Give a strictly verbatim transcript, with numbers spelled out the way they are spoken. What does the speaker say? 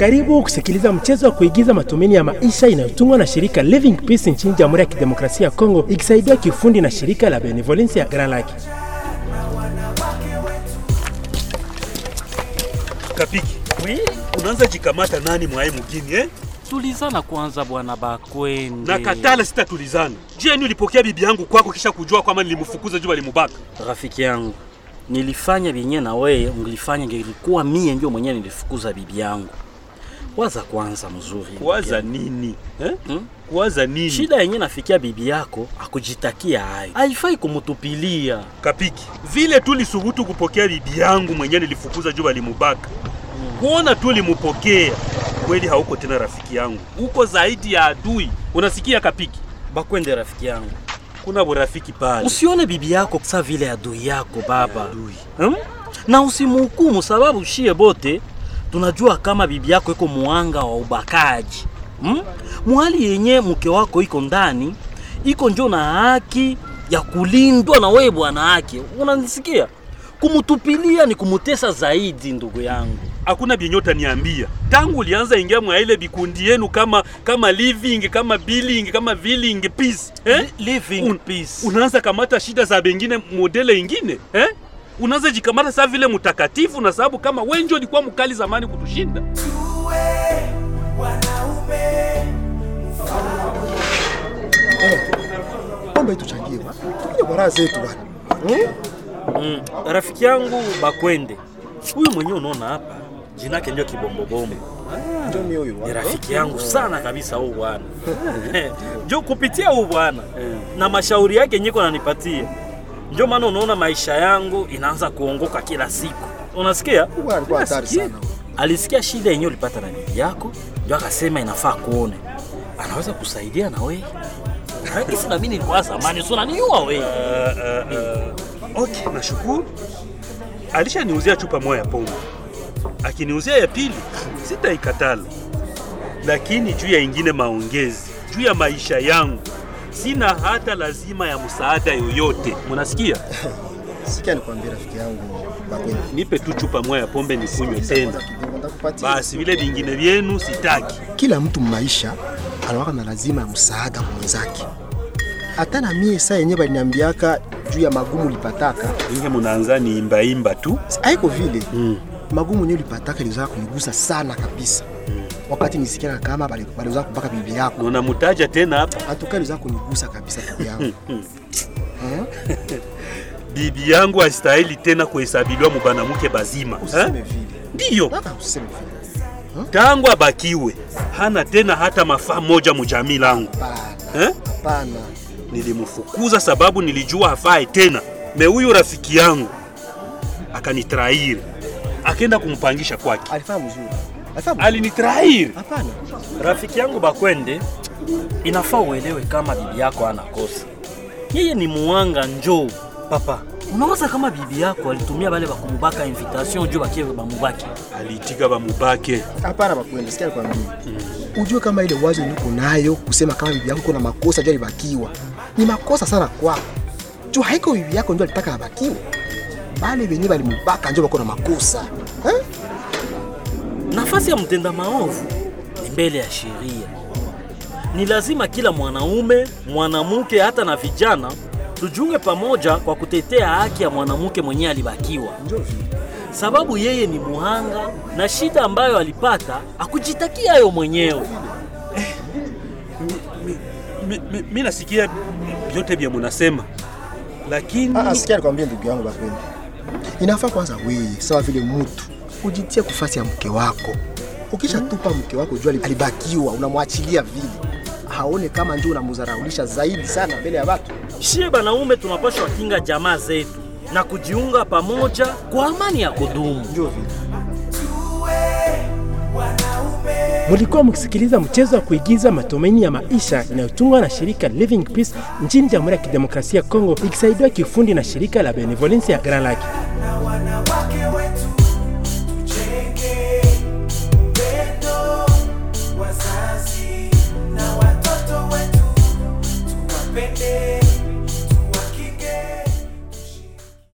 Karibu kusikiliza mchezo wa kuigiza matumaini ya maisha inayotungwa na shirika Living Peace nchini Jamhuri ya Kidemokrasia ya Kongo, ikisaidiwa kiufundi na shirika la Benevolence ya Grand Lake. Kapiki, oui? Unaanza jikamata nani mwae mugini eh? Tulizana kwanza bwana Bakwende. Na katala sita tulizana. Je, ni ulipokea bibi yangu kwako kisha kujua kwamba nilimfukuza juu alimubaka? Rafiki yangu, nilifanya binye na wewe ungelifanya ngelikuwa mie ndio mwenyewe nilifukuza bibi yangu. Waza kwanza mzuri. Waza nini? Eh? Hmm? Waza nini? Shida yenyewe nafikia bibi yako akujitakia hayo. Haifai kumutupilia. Kapiki, vile tulisubutu kupokea bibi yangu mwenyewe nilifukuza juu alimubaka. Kuona tu limupokea, kweli hauko tena rafiki yangu. Uko zaidi ya adui. Unasikia Kapiki? Bakwende rafiki yangu. Kuna burafiki pale. Usione bibi yako kisa vile adui yako baba. Adui. Hmm? Na usimhukumu sababu shie bote tunajua kama bibi yako iko muanga wa ubakaji. Hmm? Mwali yenye mke wako iko ndani, iko njoo na haki ya kulindwa na wewe bwana yake. Unanisikia? Kumutupilia ni kumutesa zaidi ndugu yangu. Hakuna binyota niambia. Tangu ulianza ingia mwa ile bikundi yenu kama kama living, kama billing, kama villing peace, eh? Living Un, peace. Unaanza kamata shida za bengine modele ingine, eh? Unaanza jikamata saa vile mtakatifu na sababu kama wewe ndio ulikuwa mkali zamani kutushinda. Tuwe wanaume. Pombe tuchangie bwana. Tupige baraza zetu bwana. Hmm? Mm, rafiki yangu Bakwende. Huyu mwenyewe unaona hapa, jina lake ndio Kibombobombo. Ndio mimi huyu bwana. Rafiki yangu sana kabisa huyu bwana. Ndio kupitia huyu bwana na mashauri yake nyiko ananipatia. Ndio maana unaona maisha yangu inaanza kuongoka kila siku. Unasikia? Bwana alikuwa hatari sana. Alisikia shida yenyewe ulipata na bibi yako, ndio akasema inafaa kuone. Anaweza kusaidia na wewe. Hakika na mimi nilikuwa zamani sio naniua wewe. Uh, uh, uh. Okay, nashukuru. Alishaniuzia chupa moja ya pombe. Akiniuzia ya pili, sitaikatala. Lakini juu ya ingine maongezi, juu ya maisha yangu, sina hata lazima ya msaada yoyote. Unasikia? Sikia nikwambia rafiki yangu Bakwende. Nipe tu chupa moja ya pombe nikunywe tena. Basi vile vingine vyenu sitaki. Kila mtu maisha anakuwa na lazima ya msaada kwa mwenzake. Hata na mie saa yenyewe baliniambiaka juu ya magumu ulipataka. Inge mnaanza ni imba imba tu. Haiko vile. Mm. Magumu yenyewe ulipataka ilizoea kunigusa sana kabisa. Mm. Wakati nisikia kama bali balizoea kubaka bibi yako. Unaona mtaja tena hapa. Hatukai ilizoea kunigusa kabisa bibi yangu. Eh? Bibi yangu hastahili tena kuhesabiwa mbana mke bazima. Usiseme vile. Ndio. Hata usiseme vile. Tangu abakiwe hana tena hata mafaa moja mjamii langu. Hapana. Eh? Hapana. Nilimfukuza sababu nilijua hafai tena. Me huyu rafiki yangu akanitrair. Akaenda kumpangisha kwake. Alifanya mzuri. Alifanya. Alinitrair. Hapana. Rafiki yangu Bakwende, inafaa uelewe kama bibi yako hana kosa. Yeye ni muanga njoo. Papa, unawaza kama bibi yako alitumia wale bakumubaka invitation juu bakie bamubaki? Alitika bamubake. Hapana Bakwende, sikia nikwambie. Mm. Ujue kama ile wazo niko nayo kusema kama bibi yako kuna makosa juu alibakiwa. Ni makosa sana kwako. Juu haiko bibi yako ndio alitaka abakiwe. Bali wenyewe walimubaka ndio wako na makosa. Eh? Nafasi ya mtenda maovu ni mbele ya sheria. Ni lazima kila mwanaume, mwanamke hata na vijana tujunge pamoja kwa kutetea haki ya mwanamke mwenyewe alibakiwa. Ndio. Sababu yeye ni muhanga na shida ambayo alipata akujitakia hayo mwenyewe. Eh, mimi nasikia yote bia mnasema. Lakini ah, sikia nikwambie ndugu yangu Bakwende. Inafaa kwanza wewe sawa vile mtu ujitie kufasi ya mke wako. Ukisha hmm. tupa mke wako jua alibakiwa unamwachilia vile. Haone kama ndio unamudharaulisha zaidi sana mbele ya watu. Shie banaume tunapaswa kinga jamaa zetu na kujiunga pamoja kwa amani ya kudumu. Ndio vile. Mulikuwa mkisikiliza mchezo wa kuigiza matumaini ya maisha inayotungwa na shirika Living Peace nchini Jamhuri ya Kidemokrasia ya Kongo, ikisaidiwa kiufundi na shirika la Benevolence ya Grand Lake.